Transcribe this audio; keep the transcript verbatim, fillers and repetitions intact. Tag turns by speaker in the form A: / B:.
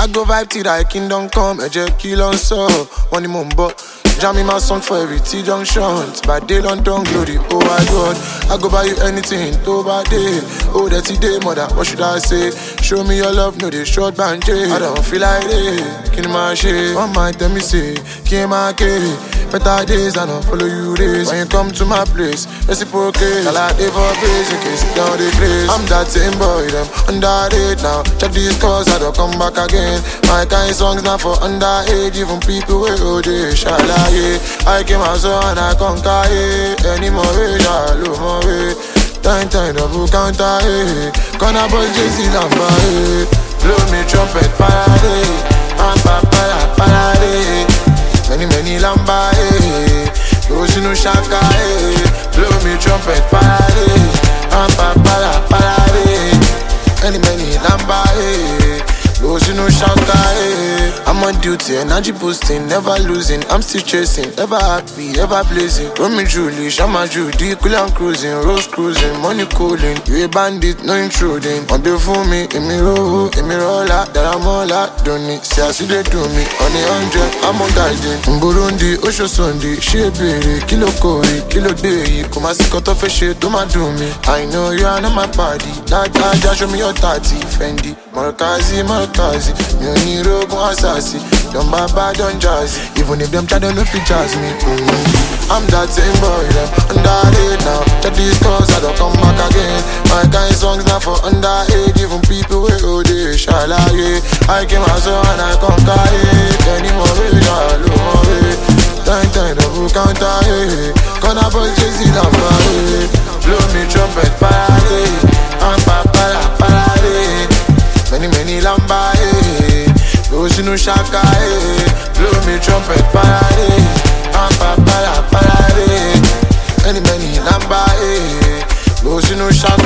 A: go vibe till thy kingdom come. A jet kill on so, one the mumbo. Jamming my song for every T-junction. By day London glory, oh my God. I go buy you anything, to by day. Oh, that's the day, mother, what should I say? Show me your love, no, they short bandage. I don't feel like it, kill my shit. One might tell me say, kill my kid. Better days, I don't follow you days. When you come to my place, reciprocate. I like it for praise in case down the place. I'm that same boy, them underage now. Check these calls, I don't come back again. My kind songs not for underage. Even people with O J, shall I? Yeah. I came out so and I conquer it. Any more way, I love more way. Time, time, double counter it. Gonna bust J C number it. Blow me trumpet, parade. I'm papaya, parade. Many, many lamba it. Those no shaka it. Blow me trumpet, parade. I'm papaya, parade. Many, many lamba it. Those no shaka it. I'm on duty, energy boosting, never losing. I'm still chasing, ever happy, ever blazing. Romeo Julie, Shama Judy, cool and cruising, rose cruising, money cooling. You a bandit, no intruding. On the phone me, in me roll, in me roll out, that I'm all out, don't need. See, I see they do me, on the hundred, I'm on guiding. In Burundi, Osho Sunday, Shebere, Kilo Kori, Kilo Day, come and see cut off a shit, do my do me. I know you are not my party, that guy just show me your thirty, Fendi, Markazi, Markazi, me only rogue one assassin. Don't baba, don't jazzy. Even if them try to no fit jazz me. Mm-hmm. I'm that same boy, them underage now. Check these calls, I don't come back again. My kind songs not for underage. Even people with O D, shall I? Yeah. I came out so and I conquer it. Any more way, I love more way. Time, time, double counter it. Gonna bust J C number it. Blow me trumpet, parade. I'm papaya, parade. Many, many lamba it. Those no shaka eh. Blow me trumpet parade. I'm papaya parade. Many many lamba eh. Those no shaka.